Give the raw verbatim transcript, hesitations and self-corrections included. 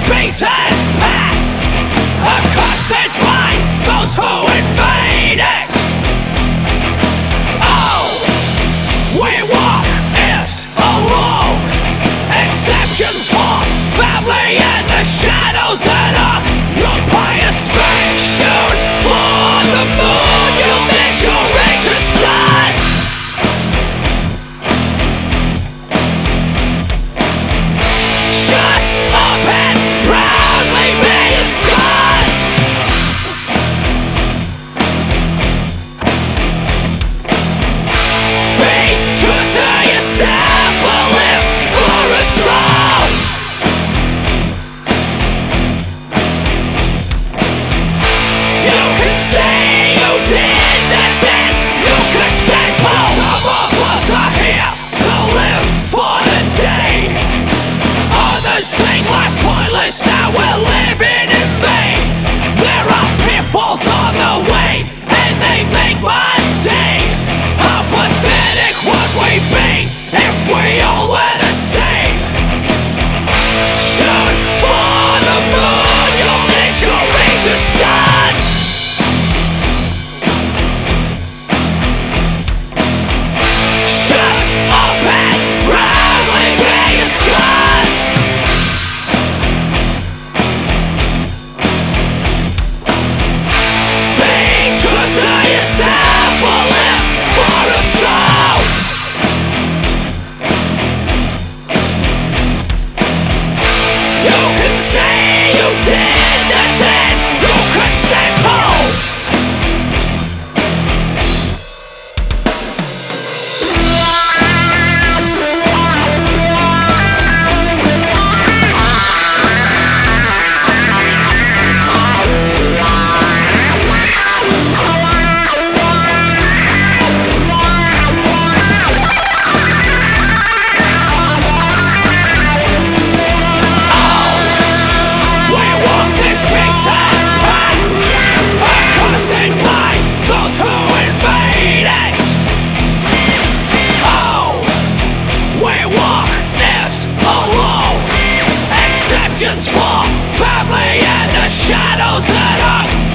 beaten path, accosted by those who invade us. Oh, we walk is alone, exceptions for family and the shadows that occupy a space. Shoot for the moon, you'll miss your raging stars. Shut up and proudly be a stars. Be true to yourself, but live for a soul. You can say you did that, then you can stand tall. Some of us are here to live for the day. Others think life's pointless, now we're living in vain. There are pitfalls on the way, and they make my day. How pathetic would we be if we all were the same? Shoot for the moon, you'll miss your range of stars. Shut up and proudly bear your scars. Be true to yourself, or live for a soul. You can say you did that, then you can stand tall. We walk this beaten path, accosted by those who invade us. Oh, we walk this alone, exceptions for family and the shadows that are